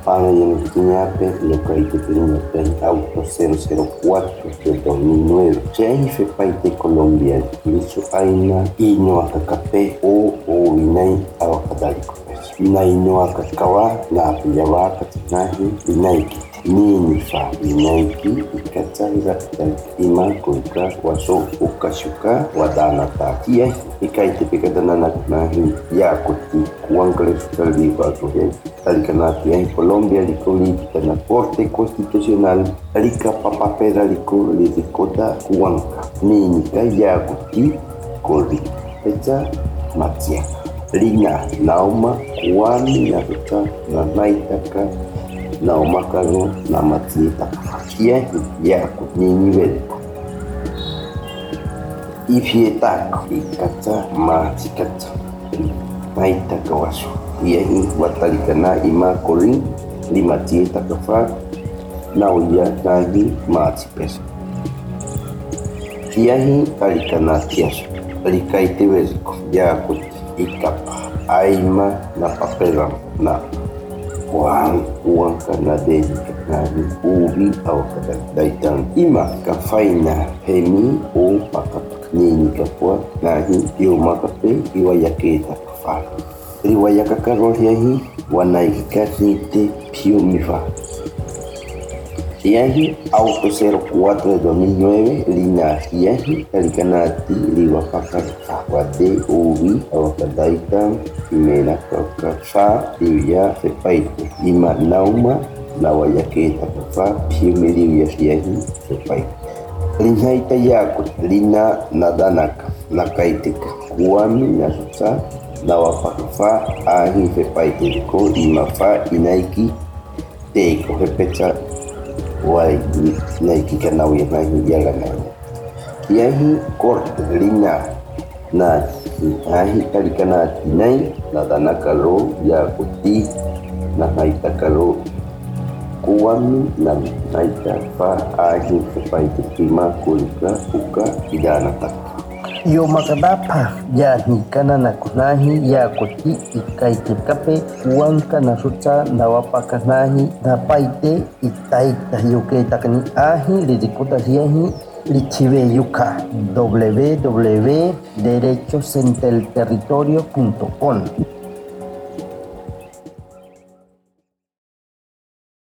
Pana y en el Quiñape, localidad de Auto 004 del 2009. Chay Fepaite Colombia, Licho Aina, Ino Acacape o Inay Abacadalico. Inay no Acacaba, La Pillaba, Catinaje, Inaiki. Nini fa inaiki ikatsaira ima kulka waso ukashuka wadanata kia ikaite pikadanana nahi yakuti kuankale sukalviva kuhe alikanati en Colombia licoli na Corte Constitucional alika papapera liko lidikota kuanka nini ka yakuti koli pecha matia lina nauma kuami na pecha na naitaka na umakano na matita kia yako ni nivel ifietako ikata matikata naitaka waso yahi watalikana ima kolin limatieta kafa na uya nagi matipesa yahi alikana kiaso alikaite veziko yako ikapa aima na papela na uang na deni nani ubi au daitan ima kafaina hemi o pakat nini kapua nahi io makape iwayaketa kafa riwayaka karohiahi wanaikikatite pio mifa Yahi Auto 04 de 2009 lina Yahi Alikanati Liwapaka Wade Ubi Awakadaita Imena Kaka Liwia Fepaite Ima Nauma Nawayaketa Kafa Piumiliwia Yahi Fepaite Lina Itayaku Lina Nadanaka Nakaitika Kuami Nasuta Nawapakafa Ahi Fepaite Ko Imafa Inaiki Teiko Fepecha Wai naiki kanau ya nahi yaga nahi yahi korte lina na ahi kalikana tinai na danakalo ya kuti na naita kalo kuwami na naita fa ahi sepaiti prima kulika uka idana taka yo makadapa ya nikana na kunahi ya koti ikaitikape uanka na sucha na wapaka nahi na paite itaita yuke takani ahi lidikuta siahi lichive yuka www.derechosentelterritorio.com